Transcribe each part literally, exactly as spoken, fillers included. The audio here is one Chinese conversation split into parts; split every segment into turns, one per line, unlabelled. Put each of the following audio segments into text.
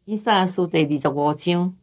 以赛亚书第二十五章，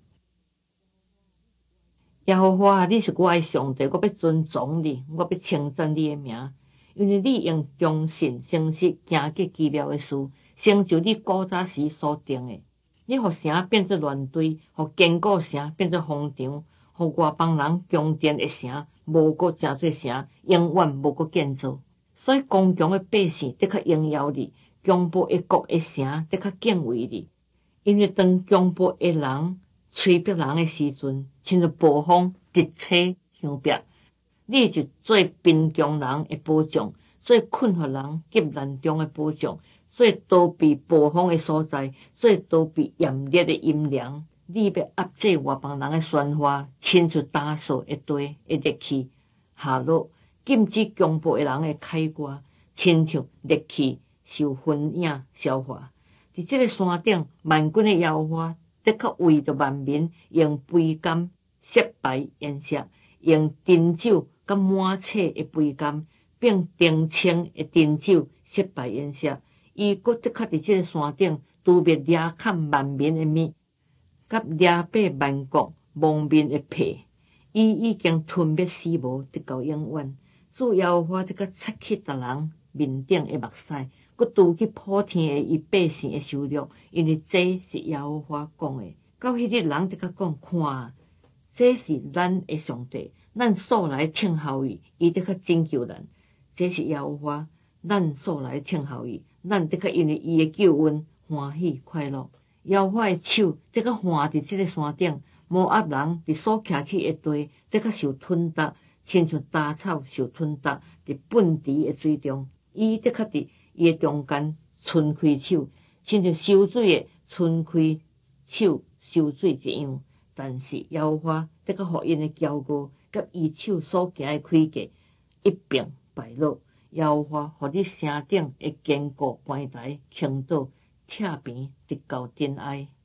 耶和华，你是我的上帝，我要尊崇你，我要称赞你的名，因为你用忠信诚实行极奇妙的事，成就你古早时所定的。你互城变作乱堆，互坚固城变作荒场，互外邦人强殿的城无搁成做城，永远无搁建造。所以刚强的百姓得较荣耀你，强暴的国的城得较敬畏你。因为当强暴的人吹逼人的时阵，亲像暴风直吹墙壁，你就做贫穷人的保障，做困惑人急难中的保障，做逃避暴风的所在，做逃避炎热的阴凉。你要压制外邦人的宣话，亲像打扫的地的热气下落，禁止强暴的人的开歌，亲像热气受熏影消化。伫这个山顶，万军的耶和华得较为着万民用杯柑、雪白颜色，用珍酒甲满册的杯柑，并丁青的珍酒雪白颜色。伊搁得较伫这个山顶，除灭掠砍万民的物，甲掠爬万国亡民的皮。伊已经吞灭死无，直到永远。主耶和华得较擦去逐人面顶的目屎。佮除去普天的伊百姓的羞辱，因为这是耶和华讲的。到迄日人就甲讲，看，这是咱的上帝，咱素来听候伊，伊得较拯救咱。这是耶和华，咱素来听候伊，咱得较因为伊的救恩欢喜快乐。耶和华的手得较划伫这个山顶，摩押人伫所徛起的地得较受吞踏，亲像杂草受吞踏伫粪池的水中，伊得较伫伊的中间伸开手，亲像收水的伸开手收水一样。但是耶和华得较互因的骄傲，甲伊手所行的诡计一并败落。耶和华互你山顶的坚固关台倾倒，拆平直到真爱。